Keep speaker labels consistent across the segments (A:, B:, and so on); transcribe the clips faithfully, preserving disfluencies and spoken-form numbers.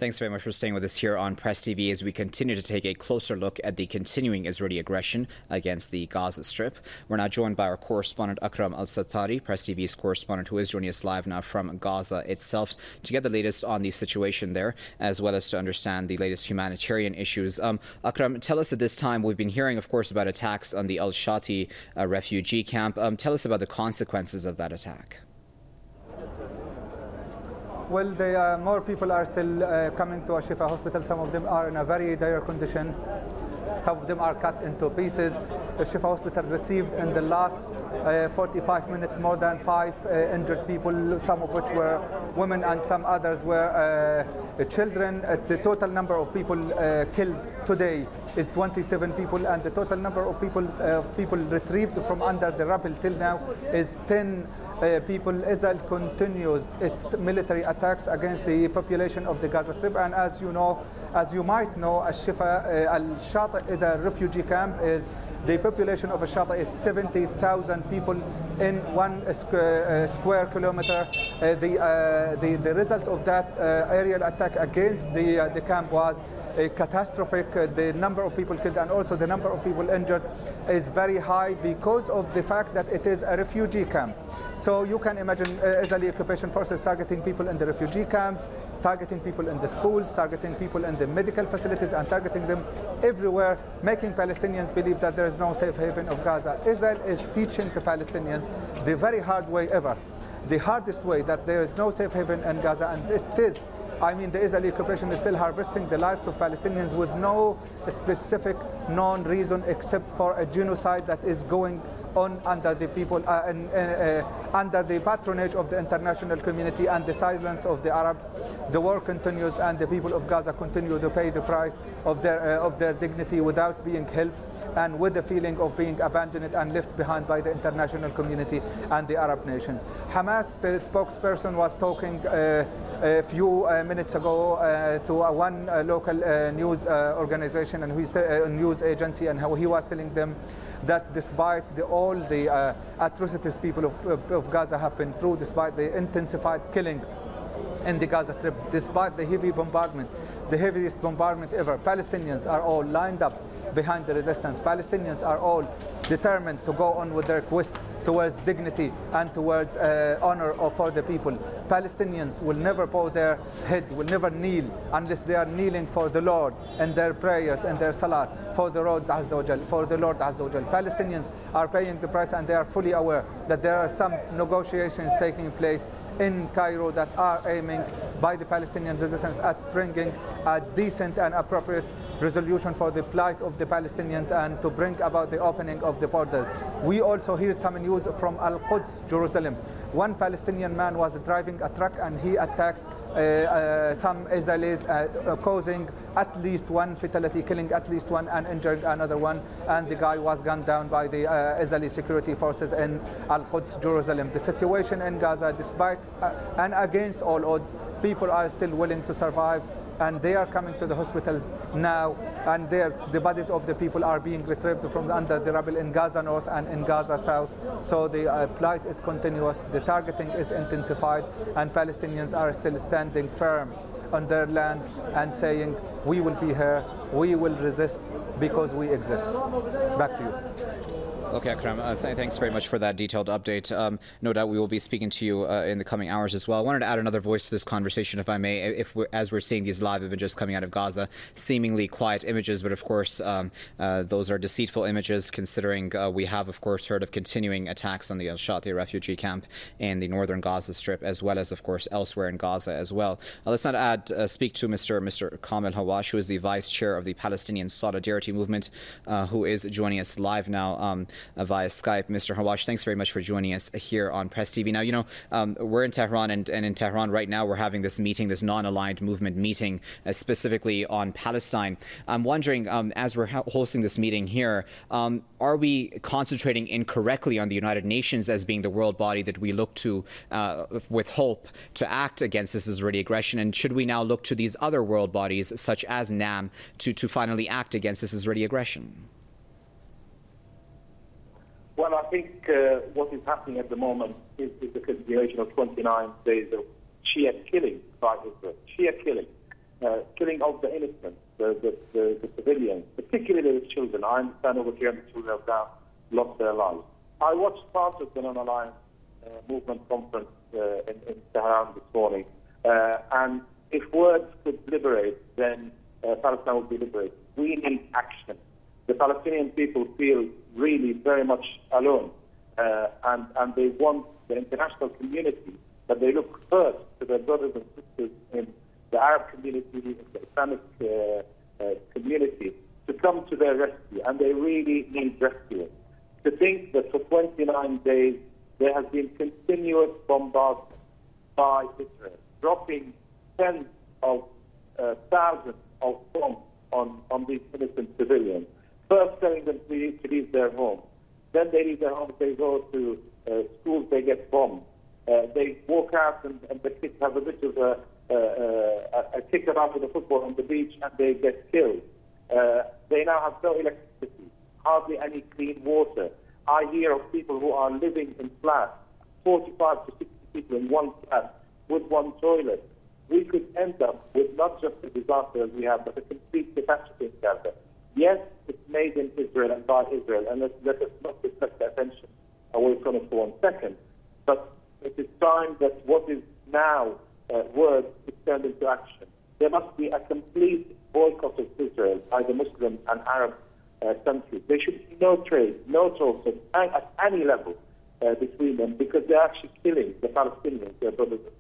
A: Thanks very much for staying with us here on Press T V as we continue to take a closer look at the continuing Israeli aggression against the Gaza Strip. We're now joined by our correspondent Akram Al-Sattari, Press T V's correspondent, who is joining us live now from Gaza itself to get the latest on the situation there, as well as to understand the latest humanitarian issues. Um, Akram, tell us at this time, we've been hearing, of course, about attacks on the Al-Shati uh, refugee camp. Um, tell us about the consequences of that attack.
B: Well, they, uh, more people are still uh, coming to Al-Shifa hospital. Some of them are in a very dire condition. Some of them are cut into pieces. Al-Shifa hospital received in the last uh, forty-five minutes more than five uh, injured people, some of which were women and some others were uh, children. Uh, the total number of people uh, killed today is twenty-seven people, and the total number of people uh, people retrieved from under the rubble till now is ten uh, people. Israel continues its military attacks against the population of the Gaza Strip, and as you know, as you might know, Al-Shifa, uh, Al-Shati is a refugee camp. Is the population of Al-Shati is seventy thousand people in one square, uh, square kilometer. Uh, the, uh, the the result of that uh, aerial attack against the uh, the camp was Uh, catastrophic. Uh, the number of people killed and also the number of people injured is very high because of the fact that it is a refugee camp. So you can imagine uh, Israeli occupation forces targeting people in the refugee camps, targeting people in the schools, targeting people in the medical facilities, and targeting them everywhere, making Palestinians believe that there is no safe haven of Gaza. Israel is teaching the Palestinians the very hard way ever, the hardest way, that there is no safe haven in Gaza, and it is. I mean, the Israeli occupation is still harvesting the lives of Palestinians with no specific known reason except for a genocide that is going on under the people, uh, and, uh, under the patronage of the international community and the silence of the Arabs. The war continues, and the people of Gaza continue to pay the price of their uh, of their dignity without being helped, and with the feeling of being abandoned and left behind by the international community and the Arab nations. Hamas uh, spokesperson was talking uh, a few uh, minutes ago uh, to uh, one uh, local uh, news uh, organization and who's uh, news agency, and how he was telling them that despite the, all the uh, atrocities people of, of, of Gaza have been through, despite the intensified killing in the Gaza Strip, despite the heavy bombardment, the heaviest bombardment ever, Palestinians are all lined up behind the resistance. Palestinians are all determined to go on with their quest towards dignity and towards uh, honor for the people. Palestinians will never bow their head, will never kneel unless they are kneeling for the Lord and their prayers and their salat for the Lord Azza wa Jal, for the Lord Azza wa Jal. Palestinians are paying the price, and they are fully aware that there are some negotiations taking place in Cairo that are aiming by the Palestinian resistance at bringing a decent and appropriate resolution for the plight of the Palestinians and to bring about the opening of the borders. We also heard some news from Al-Quds, Jerusalem. One Palestinian man was driving a truck and he attacked uh, uh, some Israelis, uh, uh, causing at least one fatality, killing at least one and injured another one, and the guy was gunned down by the uh, Israeli security forces in Al-Quds, Jerusalem. The situation in Gaza, despite uh, and against all odds, people are still willing to survive, and they are coming to the hospitals now, and the bodies of the people are being retrieved from under the rubble in Gaza North and in Gaza South. So the uh, plight is continuous, the targeting is intensified, and Palestinians are still standing firm on their land and saying, we will be here, we will resist because we exist. Back to you.
A: Okay, Akram, uh, th thanks very much for that detailed update. Um, no doubt we will be speaking to you uh, in the coming hours as well. I wanted to add another voice to this conversation, if I may, if we're, as we're seeing these live images coming out of Gaza, seemingly quiet images, but of course um, uh, those are deceitful images, considering uh, we have, of course, heard of continuing attacks on the Al-Shati refugee camp in the northern Gaza Strip, as well as, of course, elsewhere in Gaza as well. Uh, let's not add, uh, speak to Mister Mister Kamel Hawash, who is the vice chair of the Palestinian Solidarity Movement, uh, who is joining us live now Um, Uh, via Skype. Mister Hawash, thanks very much for joining us here on Press T V. Now, you know, um, we're in Tehran, and, and in Tehran right now we're having this meeting, this non-aligned movement meeting, uh, specifically on Palestine. I'm wondering, um, as we're hosting this meeting here, um, are we concentrating incorrectly on the United Nations as being the world body that we look to uh, with hope to act against this Israeli aggression? And should we now look to these other world bodies, such as NAM, to, to finally act against this Israeli aggression?
C: Well, I think uh, what is happening at the moment is, is the continuation of twenty-nine days of Shia killing by Israel. Shia killing. uh, killing of the innocent, the, the, the, the civilians, particularly the children. I understand over here the children have now lost their lives. I watched part of the Non-Aligned uh, Movement conference uh, in, in Tehran this morning, uh, and if words could liberate, then uh, Palestine would be liberated. We need action. The Palestinian people feel really very much alone, uh, and, and they want the international community, but they look first to their brothers and sisters in the Arab community, in the Islamic uh, uh, community, to come to their rescue, and they really need rescuing. To think that for twenty-nine days there has been continuous bombardment by Israel, dropping tens of uh, thousands of bombs on, on these innocent civilians. First telling them to, to leave their homes. Then they leave their homes, they go to uh, schools, they get bombed. Uh, they walk out and, and the kids have a bit of a, uh, uh, a kick around with a football on the beach and they get killed. Uh, they now have no electricity, hardly any clean water. I hear of people who are living in flats, forty-five to sixty people in one flat with one toilet. We could end up with not just a disaster as we have, but a complete catastrophe in Gaza. Yes, it's made in Israel and by Israel, and let, let us not deflect the attention away from it for one second. But it is time that what is now uh, words is turned into action. There must be a complete boycott of Israel by the Muslim and Arab uh, countries. There should be no trade, no talks at, at any level uh, between them, because they're actually killing the Palestinians, their brothers and sisters.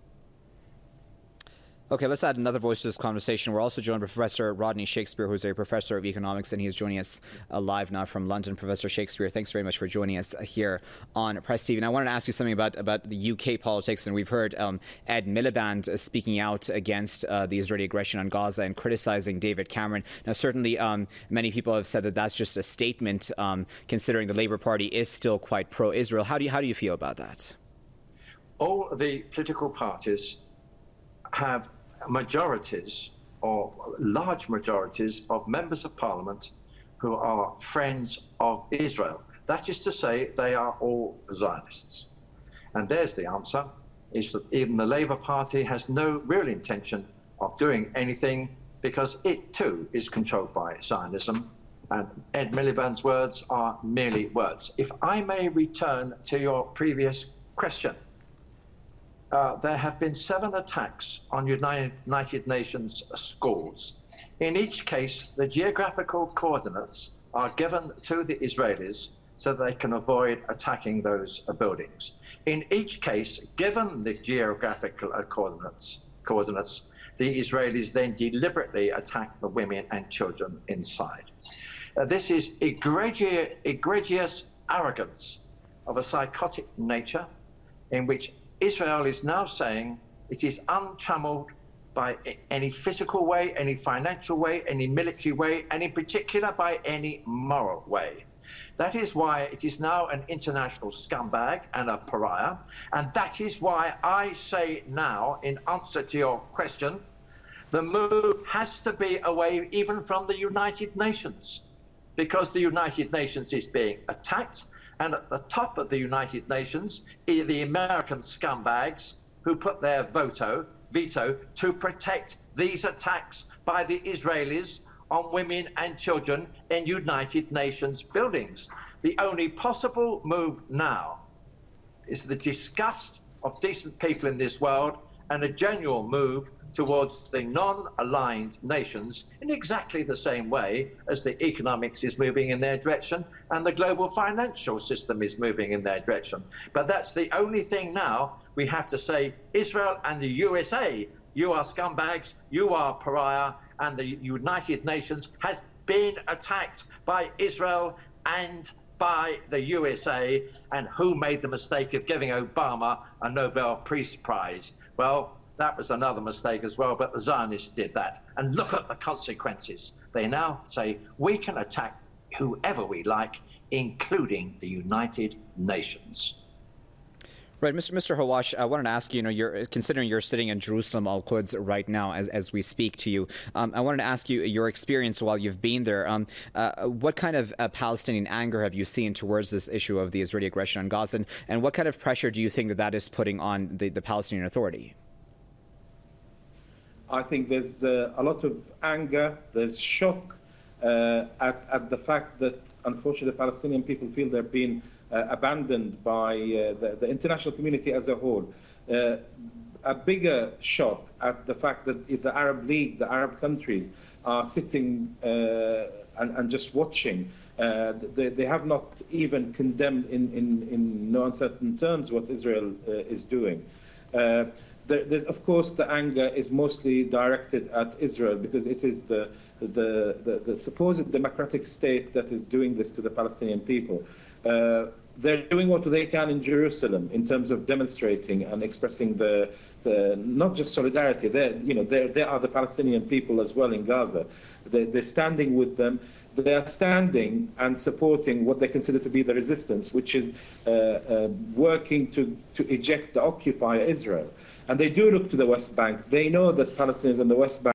A: Okay, let's add another voice to this conversation. We're also joined by Professor Rodney Shakespeare, who's a professor of economics, and he is joining us uh, live now from London. Professor Shakespeare, thanks very much for joining us here on Press T V. And I wanted to ask you something about, about the U K politics, and we've heard um, Ed Miliband uh, speaking out against uh, the Israeli aggression on Gaza and criticizing David Cameron. Now, certainly um, many people have said that that's just a statement, um, considering the Labour Party is still quite pro-Israel. How do you, how do you feel about that?
D: All the political parties have majorities or large majorities of members of parliament who are friends of Israel. That is to say, they are all Zionists. And there's the answer, is that even the Labour Party has no real intention of doing anything because it too is controlled by Zionism. And Ed Miliband's words are merely words. If I may return to your previous question, Uh, there have been seven attacks on United, United Nations schools. In each case, the geographical coordinates are given to the Israelis so they can avoid attacking those uh, buildings. In each case, given the geographical uh, coordinates, coordinates, the Israelis then deliberately attack the women and children inside. Uh, this is egregious, egregious arrogance of a psychotic nature in which Israel is now saying it is untrammeled by any physical way, any financial way, any military way, and in particular by any moral way. That is why it is now an international scumbag and a pariah. And that is why I say now, in answer to your question, the move has to be away even from the United Nations, because the United Nations is being attacked. And at the top of the United Nations are the American scumbags who put their veto, veto to protect these attacks by the Israelis on women and children in United Nations buildings. The only possible move now is the disgust of decent people in this world and a genuine move towards the non-aligned nations in exactly the same way as the economics is moving in their direction and the global financial system is moving in their direction. But that's the only thing now. We have to say, Israel and the U S A, you are scumbags, you are pariah, and the United Nations has been attacked by Israel and by the U S A, and who made the mistake of giving Obama a Nobel Peace Prize? Well, that was another mistake as well, but the Zionists did that. And look at the consequences. They now say we can attack whoever we like, including the United Nations.
A: Right, Mister Mister Hawash, I wanted to ask you, you know, you're considering you're sitting in Jerusalem, Al Quds, right now as, as we speak to you. Um, I wanted to ask you your experience while you've been there. Um, uh, what kind of uh, Palestinian anger have you seen towards this issue of the Israeli aggression on Gaza, and, and what kind of pressure do you think that that is putting on the, the Palestinian Authority?
E: I think there's uh, a lot of anger, there's shock uh, at, at the fact that, unfortunately, the Palestinian people feel they're being uh, abandoned by uh, the, the international community as a whole. Uh, a bigger shock at the fact that if the Arab League, the Arab countries, are sitting uh, and, and just watching. Uh, they, they have not even condemned in, in, in no uncertain terms what Israel uh, is doing. Uh, there, there's, of course, the anger is mostly directed at Israel because it is the, the, the, the supposed democratic state that is doing this to the Palestinian people. Uh, They're doing what they can in Jerusalem in terms of demonstrating and expressing the, the not just solidarity. They, you know, they are the Palestinian people as well in Gaza. They, they're standing with them. They are standing and supporting what they consider to be the resistance, which is uh, uh, working to, to eject the occupier Israel. And they do look to the West Bank. They know that Palestinians in the West Bank